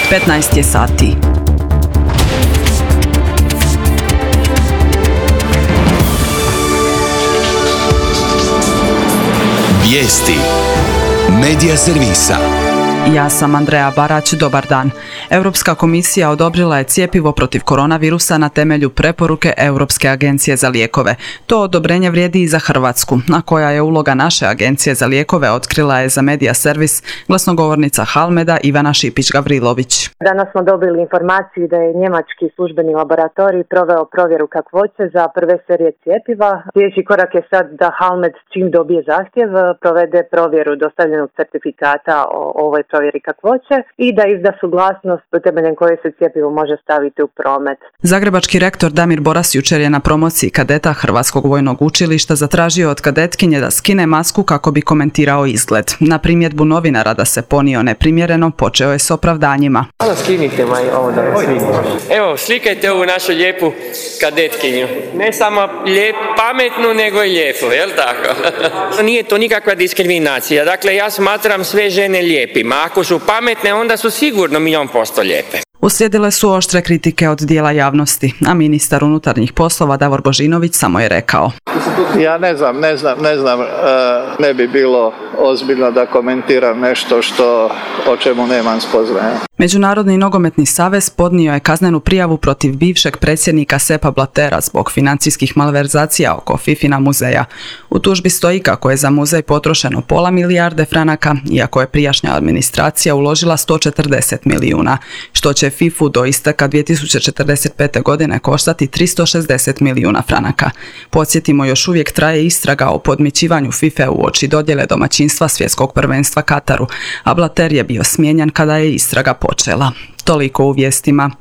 15 je sati. Vijesti Medija servisa. Ja sam Andreja Barać, dobar dan. Europska komisija odobrila je cjepivo protiv koronavirusa na temelju preporuke Europske agencije za lijekove. To odobrenje vrijedi i za Hrvatsku, a koja je uloga naše agencije za lijekove otkrila je za Medija servis glasnogovornica Halmeda Ivana Šipić-Gavrilović. Danas smo dobili informaciju da je njemački službeni laboratorij proveo provjeru kakvoće za prve serije cjepiva. Sljedeći korak je sad da Halmed čim dobije zahtjev provede provjeru dostavljenog certifikata o ovoj provjeri kakvoće i da izda suglasnost temeljem koje se cjepivo može staviti u promet. Zagrebački rektor Damir Boras jučer je na promociji kadeta Hrvatskog vojnog učilišta zatražio od kadetkinje da skine masku kako bi komentirao izgled. Na primjedbu novinara da se ponio neprimjereno počeo je s opravdanjima. Skinite ovo da vas vidim. Evo, slikajte ovu našu lijepu kadetkinju. Ne samo pametnu, nego i lijepu, jel tako? Nije to nikakva diskriminacija. Dakle, ja smatram sve žene lijepima. Ako su pametne, onda su sigurno 100% lijepe. Uslijedile su oštre kritike od dijela javnosti, a ministar unutarnjih poslova Davor Božinović samo je rekao: Ja ne znam, ne bi bilo ozbiljno da komentiram nešto o čemu nemam spoznaja. Međunarodni nogometni savez podnio je kaznenu prijavu protiv bivšeg predsjednika Sepa Blatera zbog financijskih malverzacija oko Fifina muzeja. U tužbi stoji kako je za muzej potrošeno pola milijarde franaka, iako je prijašnja administracija uložila 140 milijuna, što će Fifu do isteka 2045. godine koštati 360 milijuna franaka. Podsjetimo, još uvijek traje istraga o podmićivanju Fife uoči dodjele domaćinstva svjetskog prvenstva Kataru, a Blatter je bio smijenjen kada je istraga počela. Toliko u vijestima.